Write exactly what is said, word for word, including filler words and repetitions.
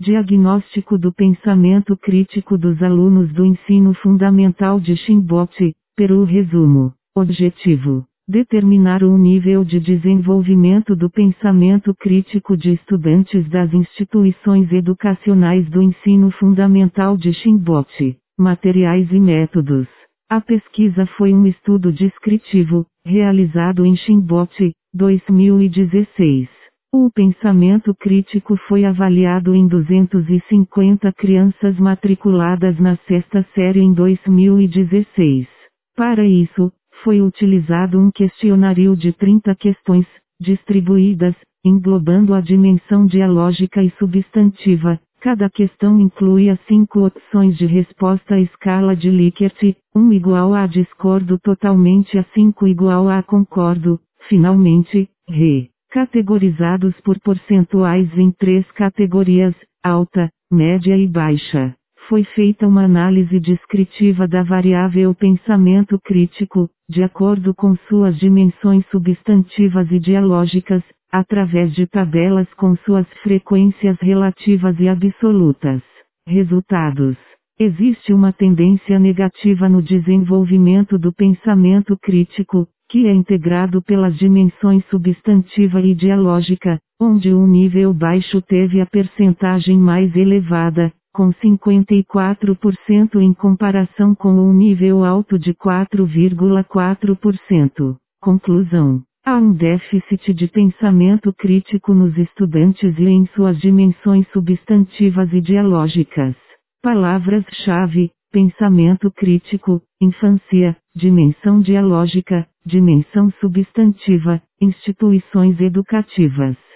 Diagnóstico do pensamento crítico dos alunos do ensino fundamental de Chimbote, Peru. Resumo. Objetivo: determinar o nível de desenvolvimento do pensamento crítico de estudantes das instituições educacionais do ensino fundamental de Chimbote. Materiais e métodos. A pesquisa foi um estudo descritivo, realizado em Chimbote, dois mil e dezesseis. O pensamento crítico foi avaliado em duzentas e cinquenta crianças matriculadas na sexta série em dois mil e dezesseis. Para isso, foi utilizado um questionário de trinta questões, distribuídas, englobando a dimensão dialógica e substantiva. Cada questão incluía cinco opções de resposta à escala de Likert, um igual a discordo totalmente a cinco igual a concordo. Finalmente, re. categorizados por percentuais em três categorias, alta, média e baixa. Foi feita uma análise descritiva da variável pensamento crítico, de acordo com suas dimensões substantivas e dialógicas, através de tabelas com suas frequências relativas e absolutas. Resultados: existe uma tendência negativa no desenvolvimento do pensamento crítico, que é integrado pelas dimensões substantiva e dialógica, onde um nível baixo teve a percentagem mais elevada, com cinquenta e quatro por cento em comparação com um nível alto de quatro vírgula quatro por cento. Conclusão: há um déficit de pensamento crítico nos estudantes e em suas dimensões substantivas e dialógicas. Palavras-chave: pensamento crítico, infância, dimensão dialógica, dimensão substantiva, instituições educativas.